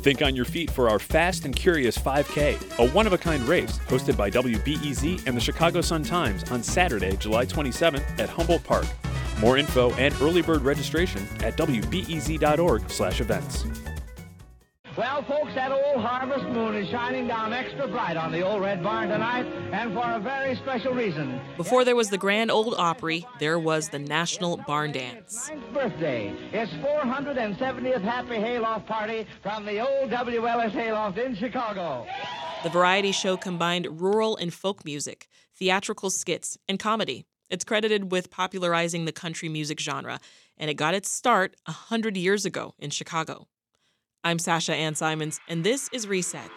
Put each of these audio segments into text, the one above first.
Think on your feet for our Fast and Curious 5K, a one-of-a-kind race hosted by WBEZ and the Chicago Sun-Times on Saturday, July 27th at Humboldt Park. More info and early bird registration at wbez.org/events. Well, folks, that old harvest moon is shining down extra bright on the old Red Barn tonight, and for a very special reason. Before there was the Grand Ole Opry, there was the National Barn Dance. 9th birthday. It's 470th Happy Hayloft Party from the old WLS Hayloft in Chicago. The variety show combined rural and folk music, theatrical skits, and comedy. It's credited with popularizing the country music genre, and it got its start 100 years ago in Chicago. I'm Sasha Ann Simons, and this is Reset.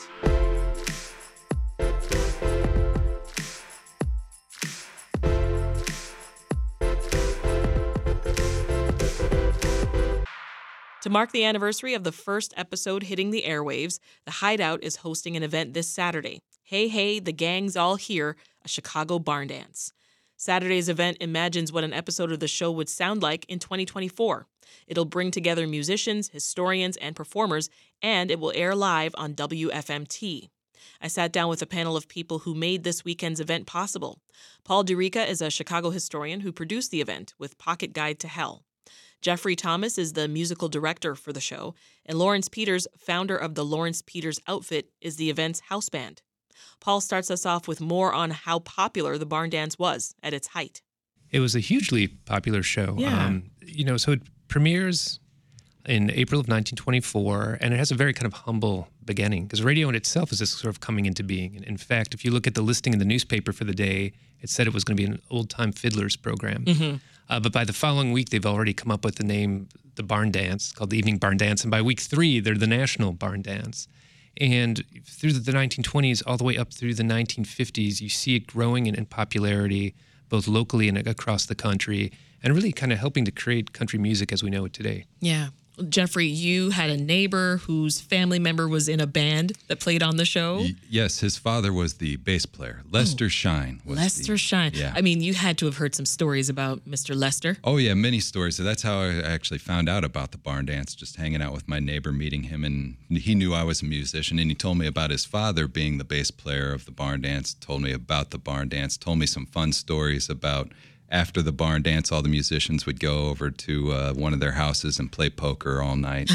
To mark the anniversary of the first episode hitting the airwaves, The Hideout is hosting an event this Saturday. Hey, hey, the gang's all here, a Chicago barn dance. Saturday's event imagines what an episode of the show would sound like in 2024. It'll bring together musicians, historians, and performers, and it will air live on WFMT. I sat down with a panel of people who made this weekend's event possible. Paul DeRica is a Chicago historian who produced the event with Pocket Guide to Hell. Jeffrey Thomas is the musical director for the show, and Lawrence Peters, founder of the Lawrence Peters Outfit, is the event's house band. Paul starts us off with more on how popular the barn dance was at its height. It was a hugely popular show. Yeah. So it premieres in April of 1924, and it has a very kind of humble beginning because radio in itself is just sort of coming into being. And in fact, if you look at the listing in the newspaper for the day, it said it was going to be an old-time fiddlers program. Mm-hmm. But by the following week, they've already come up with the name, the Barn Dance, called the Evening Barn Dance. And by week 3, they're the National Barn Dance. And through the 1920s all the way up through the 1950s, you see it growing in popularity, both locally and across the country, and really kind of helping to create country music as we know it today. Yeah. Jeffrey, you had a neighbor whose family member was in a band that played on the show. Yes, his father was the bass player. Lester Shine. Lester Shine. Yeah. I mean, you had to have heard some stories about Mr. Lester. Oh, yeah, many stories. So that's how I actually found out about the barn dance, just hanging out with my neighbor, meeting him. And he knew I was a musician, and he told me about his father being the bass player of the barn dance, told me about the barn dance, told me some fun stories about after the barn dance, all the musicians would go over to one of their houses and play poker all night.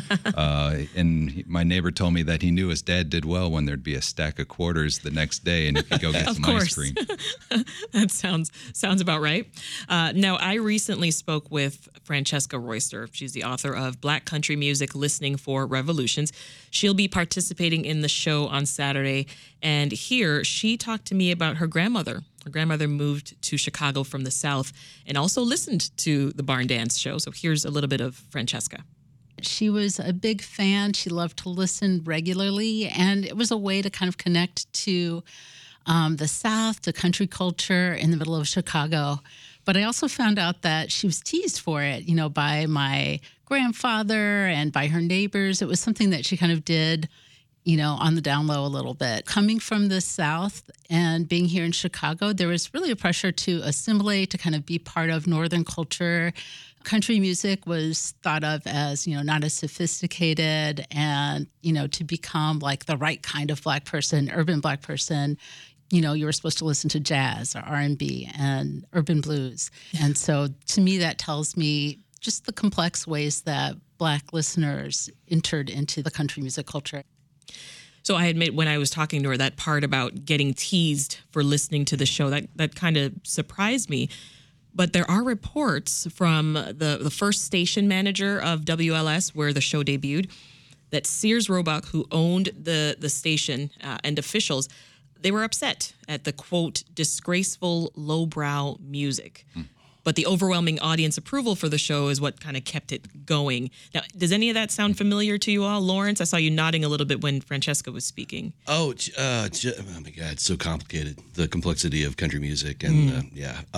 And my neighbor told me that he knew his dad did well when there'd be a stack of quarters the next day and he could go get some ice cream. That sounds about right. Now, I recently spoke with Francesca Royster. She's the author of Black Country Music, Listening for Revolutions. She'll be participating in the show on Saturday. And here, she talked to me about her grandmother. Her grandmother moved to Chicago from the South and also listened to the barn dance show. So here's a little bit of Francesca. She was a big fan. She loved to listen regularly, and it was a way to kind of connect to the South, to country culture in the middle of Chicago. But I also found out that she was teased for it, by my grandfather and by her neighbors. It was something that she kind of did on the down low a little bit. Coming from the South and being here in Chicago, there was really a pressure to assimilate, to kind of be part of Northern culture. Country music was thought of as, not as sophisticated and, to become like the right kind of Black person, urban Black person, you were supposed to listen to jazz or R&B and urban blues. And so to me, that tells me just the complex ways that Black listeners entered into the country music culture. So I admit when I was talking to her, that part about getting teased for listening to the show, that kind of surprised me. But there are reports from the first station manager of WLS, where the show debuted, that Sears Roebuck, who owned the station, and officials, they were upset at the, quote, disgraceful lowbrow music. But the overwhelming audience approval for the show is what kind of kept it going. Now, does any of that sound familiar to you all? Lawrence, I saw you nodding a little bit when Francesca was speaking. Oh my God, it's so complicated, the complexity of country music. And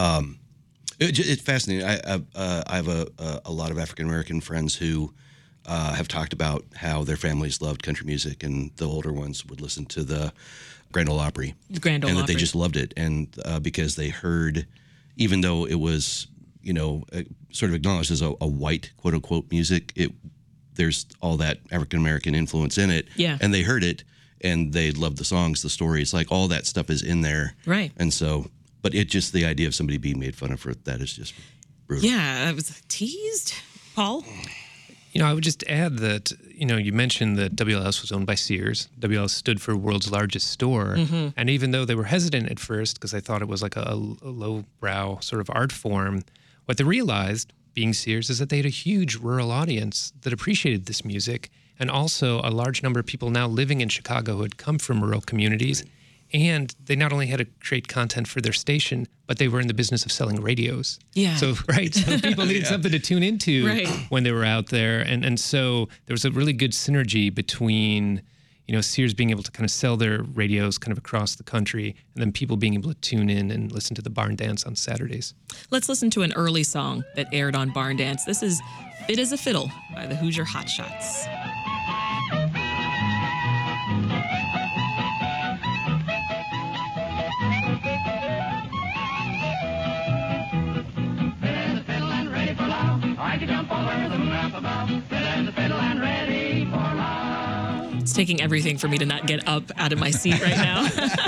it's fascinating. I have a lot of African-American friends who have talked about how their families loved country music, and the older ones would listen to the Grand Ole Opry. Grand Ole and that Opry. they just loved it. And because they heard, even though it was, sort of acknowledged as a white, quote unquote, music, there's all that African American influence in it. Yeah. And they heard it and they loved the songs, the stories, like all that stuff is in there. Right. And so, but it just, the idea of somebody being made fun of for that is just brutal. Yeah, I was teased. Paul? I would just add that, you mentioned that WLS was owned by Sears. WLS stood for World's Largest Store. Mm-hmm. And even though they were hesitant at first because they thought it was like a lowbrow sort of art form, what they realized, being Sears, is that they had a huge rural audience that appreciated this music, and also a large number of people now living in Chicago who had come from rural communities. And they not only had to create content for their station, but they were in the business of selling radios. Yeah. So people needed something to tune into when they were out there. And so there was a really good synergy between, Sears being able to kind of sell their radios kind of across the country, and then people being able to tune in and listen to the Barn Dance on Saturdays. Let's listen to an early song that aired on Barn Dance. This is Fit as a Fiddle by the Hoosier Hotshots. It's taking everything for me to not get up out of my seat right now.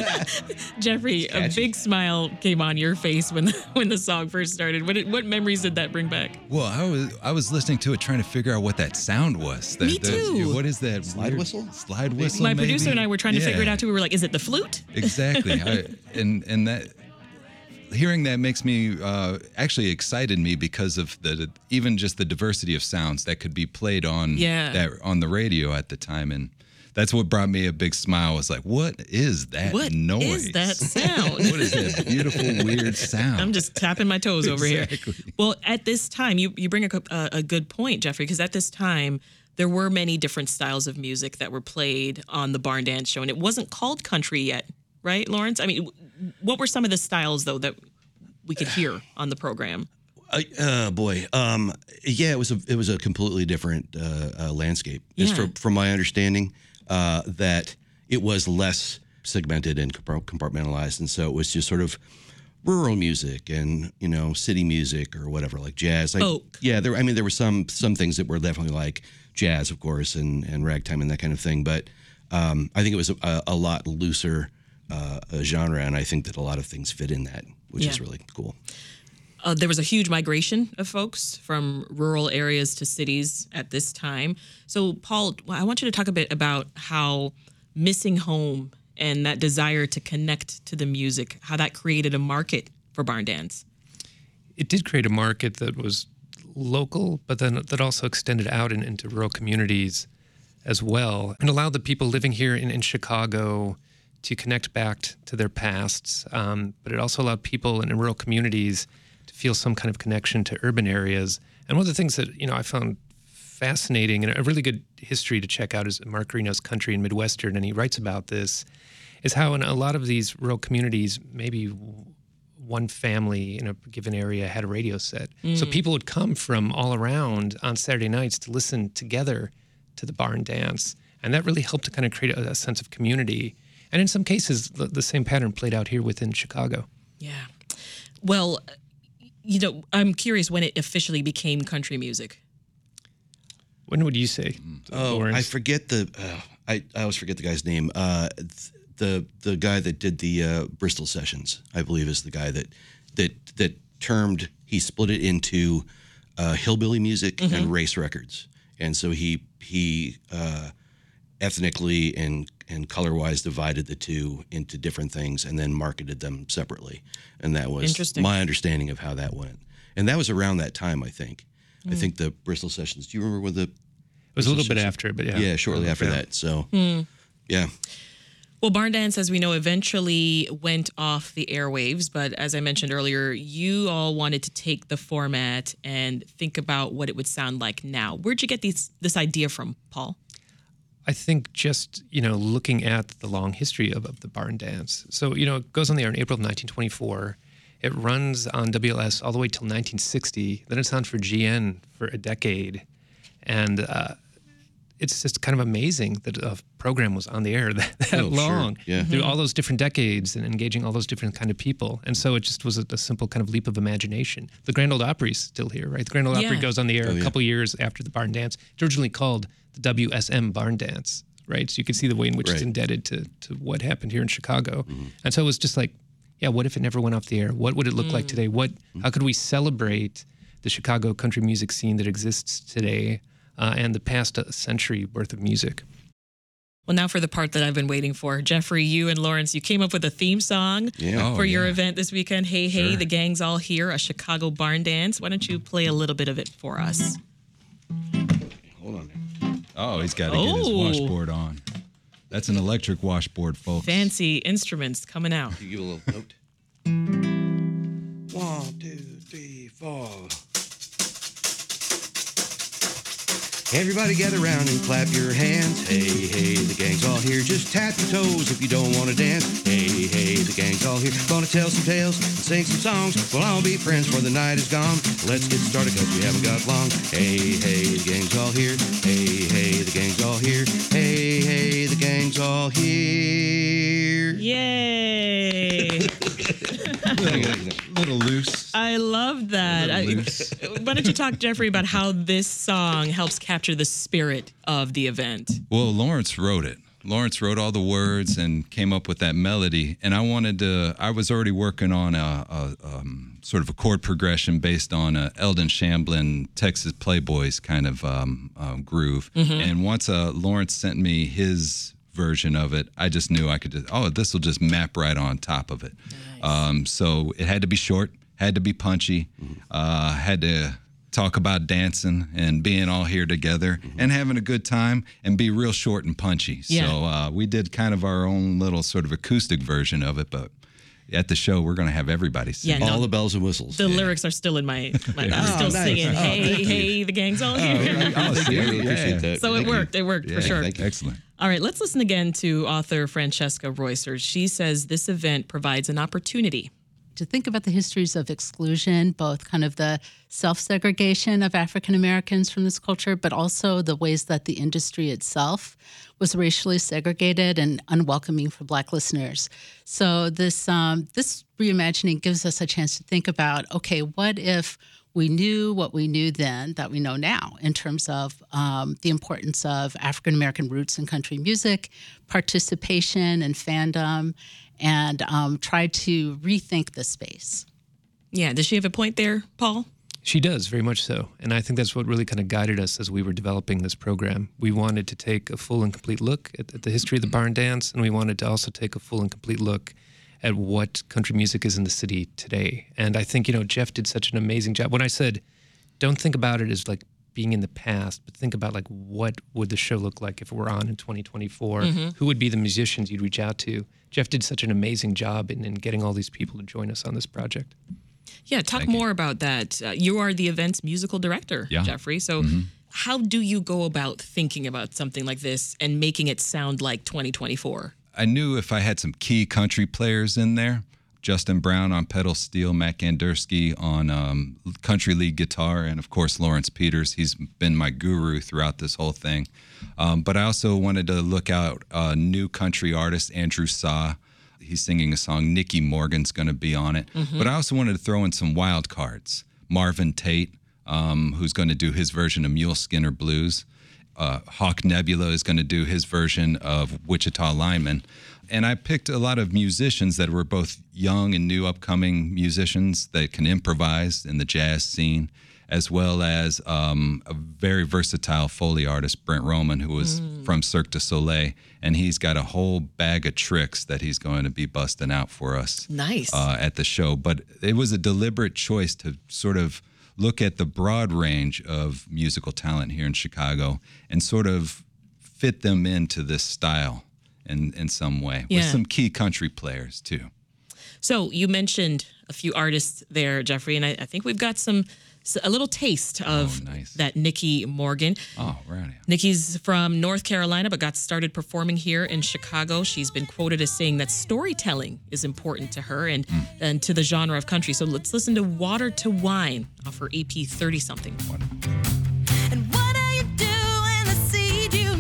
Jeffrey, a big smile came on your face when the song first started. What memories did that bring back? Well, I was listening to it trying to figure out what that sound was. Me too. What is that? Slide whistle? Slide whistle. My maybe? producer and I were trying to figure it out too. We were like, is it the flute? Exactly. And that hearing that makes me actually excited me because of even just the diversity of sounds that could be played on on the radio at the time. And that's what brought me a big smile. Was like, what is that noise? What is that sound? What is that beautiful, weird sound? I'm just tapping my toes over Exactly. here. Well, at this time, you bring a good point, Jeffrey, because at this time, there were many different styles of music that were played on the Barn Dance show, and it wasn't called country yet, right, Lawrence? I mean, what were some of the styles, though, that we could hear on the program? Boy. It was a completely different landscape. Just Yeah. from my understanding, that it was less segmented and compartmentalized, and so it was just sort of rural music and city music or whatever, like jazz. Like, folk. Yeah, there were some things that were definitely like jazz, of course, and ragtime and that kind of thing. But I think it was a lot looser genre, and I think that a lot of things fit in that, which is really cool. There was a huge migration of folks from rural areas to cities at this time. So, Paul, I want you to talk a bit about how missing home and that desire to connect to the music, how that created a market for Barn Dance. It did create a market that was local, but then that also extended out into rural communities as well, and allowed the people living here in Chicago to connect back to their pasts. But it also allowed people in rural communities to feel some kind of connection to urban areas. And one of the things that I found fascinating and a really good history to check out is Mark Reno's Country and Midwestern, and he writes about this, is how in a lot of these rural communities, maybe one family in a given area had a radio set. So people would come from all around on Saturday nights to listen together to the Barn Dance. And that really helped to kind of create a sense of community. And in some cases, the same pattern played out here within Chicago. Yeah. Well, I'm curious when it officially became country music. When would you say? Lawrence? I forget I always forget the guy's name. The guy that did the Bristol sessions, I believe, is the guy that termed, he split it into hillbilly music and race records, and so he ethnically and color-wise divided the two into different things and then marketed them separately, and that was my understanding of how that went. And that was around that time, I think. I think the Bristol sessions. Do you remember when the? It was a little bit after, but yeah. Yeah, shortly after that. So, yeah. Well, Barn Dance, as we know, eventually went off the airwaves. But as I mentioned earlier, you all wanted to take the format and think about what it would sound like now. Where'd you get this idea from, Paul? I think just, looking at the long history of the Barn Dance. So, it goes on the air in April of 1924. It runs on WLS all the way till 1960. Then it's on for GN for a decade. And it's just kind of amazing that a program was on the air that long through all those different decades and engaging all those different kind of people. And so it just was a simple kind of leap of imagination. The Grand Ole Opry's still here, right? The Grand Ole Opry goes on the air a couple years after the Barn Dance. It's originally called the WSM Barn Dance, right? So you can see the way in which it's indebted to what happened here in Chicago. And so it was just like, yeah, what if it never went off the air? What would it look like today? How could we celebrate the Chicago country music scene that exists today and the past century worth of music? Well, now for the part that I've been waiting for. Jeffrey, you and Lawrence, you came up with a theme song for your event this weekend. Hey, hey, the gang's all here, a Chicago barn dance. Why don't you play a little bit of it for us? Hold on. Oh, he's got to get his washboard on. That's an electric washboard, folks. Fancy instruments coming out. You give a little note. 1, 2, 3, 4. Everybody gather around and clap your hands. Hey, hey, the gang's all here. Just tap your toes if you don't want to dance. Hey, hey, the gang's all here. Gonna tell some tales and sing some songs. We'll all be friends before the night is gone. Let's get started because we haven't got long. Hey, hey, the gang's all here. Hey, hey, the gang's all here. Hey, hey, the gang's all here. Yay! Little loose. I love that. Why don't you talk, Jeffrey, about how this song helps capture the spirit of the event? Well, Lawrence wrote it. Lawrence wrote all the words and came up with that melody. And I was already working on a sort of a chord progression based on Eldon Shamblin, Texas Playboys kind of groove. And once Lawrence sent me his version of it, I just knew I could this will just map right on top of it. Nice. So it had to be short, had to be punchy, had to talk about dancing and being all here together and having a good time and be real short and punchy. So we did kind of our own little sort of acoustic version of it, but at the show, we're going to have everybody sing. All the bells and whistles. The lyrics are still in my mind. I'm still singing, hey, hey, the gang's all here. Thank you. I really appreciate that. So it worked. It worked for sure. Excellent. All right, let's listen again to author Francesca Roycer. She says this event provides an opportunity to think about the histories of exclusion, both kind of the self-segregation of African Americans from this culture, but also the ways that the industry itself was racially segregated and unwelcoming for Black listeners. So this reimagining gives us a chance to think about, okay, what if we knew what we knew then that we know now in terms of the importance of African American roots in country music, participation and fandom, and try to rethink the space. Yeah, does she have a point there, Paul? She does, very much so. And I think that's what really kind of guided us as we were developing this program. We wanted to take a full and complete look at the history of the barn dance, and we wanted to also take a full and complete look at what country music is in the city today. And I think, Jeff did such an amazing job. When I said, don't think about it as like being in the past, but think about like what would the show look like if it were on in 2024? Who would be the musicians you'd reach out to? Jeff did such an amazing job in getting all these people to join us on this project. Yeah, talk more about that. You are the event's musical director, Jeffrey. So how do you go about thinking about something like this and making it sound like 2024? I knew if I had some key country players in there, Justin Brown on pedal steel, Matt Gandersky on country lead guitar, and of course Lawrence Peters. He's been my guru throughout this whole thing. But I also wanted to look out a new country artist, Andrew Saw. He's singing a song. Nicky Morgan's going to be on it. But I also wanted to throw in some wild cards. Marvin Tate, who's going to do his version of Mule Skinner Blues. Hawk Nebula is going to do his version of Wichita Lineman. And I picked a lot of musicians that were both young and new upcoming musicians that can improvise in the jazz scene, as well as a very versatile Foley artist, Brent Roman, who was from Cirque du Soleil. And he's got a whole bag of tricks that he's going to be busting out for us at the show. But it was a deliberate choice to sort of look at the broad range of musical talent here in Chicago and sort of fit them into this style in some way, with some key country players too. So you mentioned a few artists there, Jeffrey, and I think we've got a little taste of that Nicky Morgan. Oh, right. Nicky's from North Carolina, but got started performing here in Chicago. She's been quoted as saying that storytelling is important to her and to the genre of country. So let's listen to Water to Wine off her EP 30-something. And what are you doing? The seed you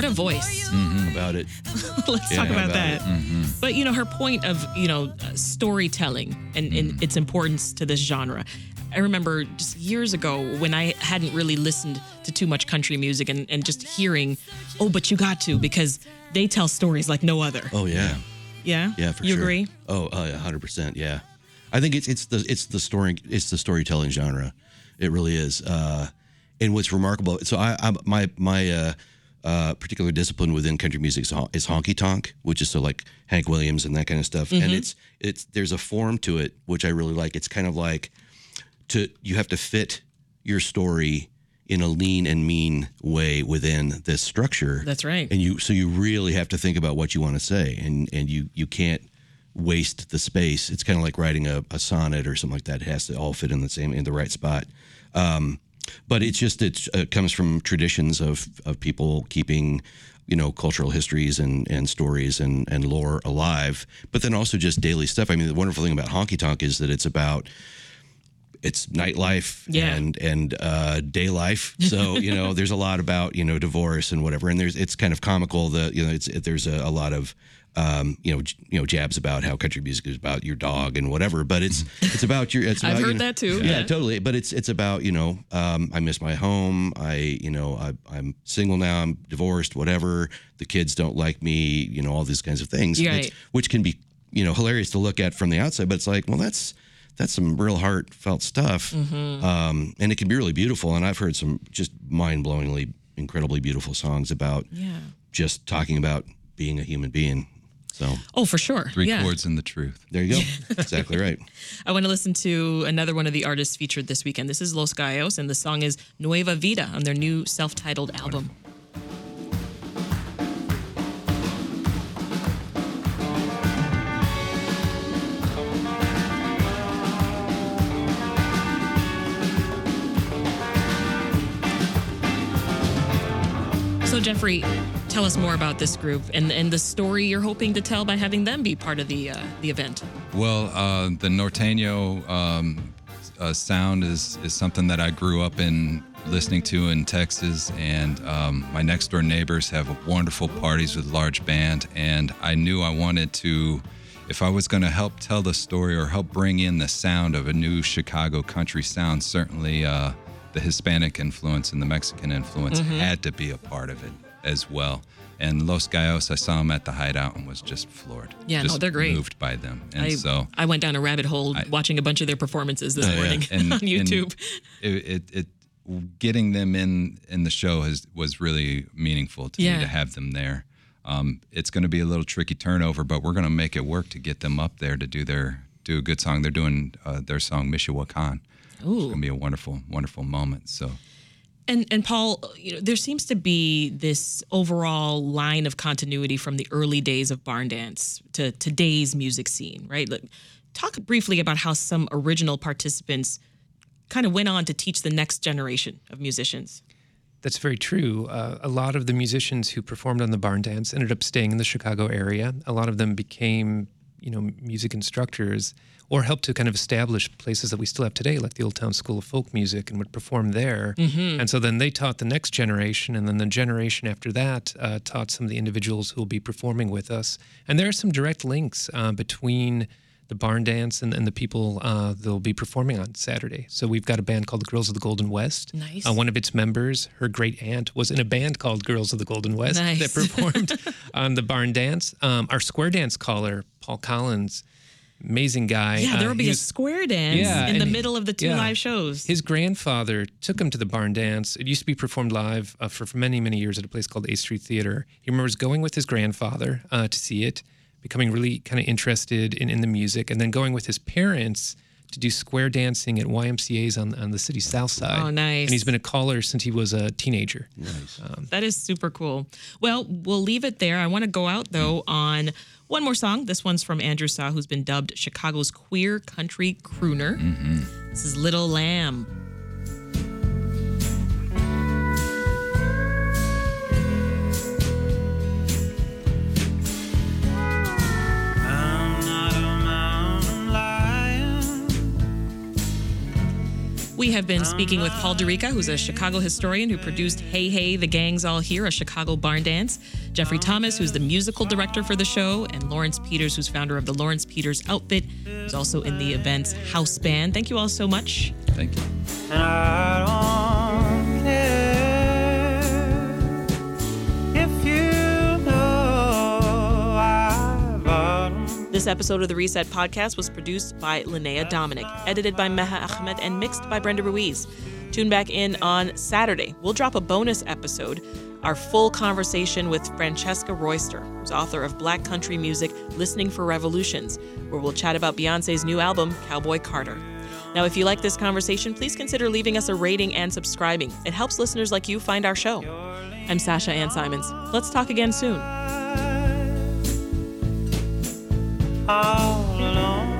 a voice. About it. Let's Yeah, talk about about that. it. But, her point of, storytelling and its importance to this genre. I remember just years ago when I hadn't really listened to too much country music and just hearing, but you got to, because they tell stories like no other. Oh yeah. Yeah? Yeah, for you sure. agree? Oh, 100%. Yeah, I think it's the storytelling genre. It really is. And what's remarkable, so my particular discipline within country music is honky tonk, which is so like Hank Williams and that kind of stuff. And it's there's a form to it which I really like. It's kind of like you have to fit your story in a lean and mean way within this structure. That's right. And you really have to think about what you want to say, and you can't waste the space. It's kind of like writing a sonnet or something like that. It has to all fit in the right spot. But it comes from traditions of people keeping, cultural histories and stories and lore alive, but then also just daily stuff. I mean, the wonderful thing about honky tonk is that it's nightlife and day life. So, there's a lot about, divorce and whatever. And it's kind of comical. There's a lot of, jabs about how country music is about your dog and whatever, but it's about I've heard that too. Yeah, totally. But it's about, I miss my home. I'm single now. I'm divorced, whatever. The kids don't like me, all these kinds of things, right. Which can be, hilarious to look at from the outside, but it's like, well, that's some real heartfelt stuff. And it can be really beautiful. And I've heard some just mind-blowingly, incredibly beautiful songs about just talking about being a human being. So, for sure. Three chords and the truth. There you go. Exactly right. I want to listen to another one of the artists featured this weekend. This is Los Gallos, and the song is Nueva Vida on their new self-titled album. So, Jeffrey, tell us more about this group and the story you're hoping to tell by having them be part of the event. Well, the norteño sound is something that I grew up in listening to in Texas, and my next door neighbors have wonderful parties with large band, and I knew I wanted to, if I was going to help tell the story or help bring in the sound of a new Chicago country sound, certainly the Hispanic influence and the Mexican influence had to be a part of it as well. And Los Gallos, I saw them at the Hideout and was just floored. Yeah, just they're great. Moved by them. And I went down a rabbit hole watching a bunch of their performances this morning on YouTube. And getting them in the show was really meanful to me to have them there. It's going to be a little tricky turnover, but we're going to make it work to get them up there to do a good song. They're doing their song Michoacan. Ooh. It's going to be a wonderful, wonderful moment. So. And Paul, there seems to be this overall line of continuity from the early days of barn dance to today's music scene, right? Talk briefly about how some original participants kind of went on to teach the next generation of musicians. That's very true. A lot of the musicians who performed on the barn dance ended up staying in the Chicago area. A lot of them became, music instructors or helped to kind of establish places that we still have today, like the Old Town School of Folk Music, and would perform there. And so then they taught the next generation, and then the generation after that taught some of the individuals who will be performing with us. And there are some direct links between the barn dance and the people they'll be performing on Saturday. So we've got a band called the Girls of the Golden West. Nice. One of its members, her great aunt, was in a band called Girls of the Golden West that performed on the barn dance. Our square dance caller, Paul Collins, amazing guy. Yeah, there will be a square dance in the middle of the two live shows. His grandfather took him to the barn dance. It used to be performed live for many, many years at a place called A Street Theater. He remembers going with his grandfather to see it, becoming really kind of interested in the music, and then going with his parents to do square dancing at YMCA's on the city's south side. Oh, nice. And he's been a caller since he was a teenager. Nice. That is super cool. Well, we'll leave it there. I want to go out, though, on one more song. This one's from Andrew Saw, who's been dubbed Chicago's queer country crooner. This is Little Lamb. We have been speaking with Paul DeRica, who's a Chicago historian who produced Hey Hey, the Gang's All Here, a Chicago barn dance, Jeffrey Thomas, who's the musical director for the show, and Lawrence Peters, who's founder of the Lawrence Peters Outfit, who's also in the event's house band. Thank you all so much. Thank you. And I don't care if you know I've got 'em. This episode of the Reset Podcast was produced by Linnea Dominic, edited by Meha Ahmed, and mixed by Brenda Ruiz. Tune back in on Saturday. We'll drop a bonus episode, our full conversation with Francesca Royster, who's author of Black Country Music, Listening for Revolutions, where we'll chat about Beyonce's new album, Cowboy Carter. Now, if you like this conversation, please consider leaving us a rating and subscribing. It helps listeners like you find our show. I'm Sasha Ann Simons. Let's talk again soon. All alone.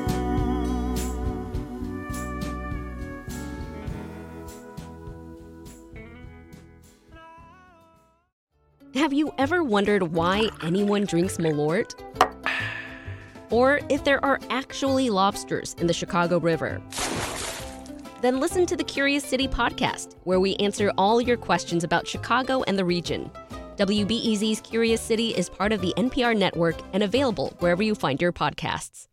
Have you ever wondered why anyone drinks Malort? Or if there are actually lobsters in the Chicago River? Then listen to the Curious City podcast, where we answer all your questions about Chicago and the region. WBEZ's Curious City is part of the NPR network and available wherever you find your podcasts.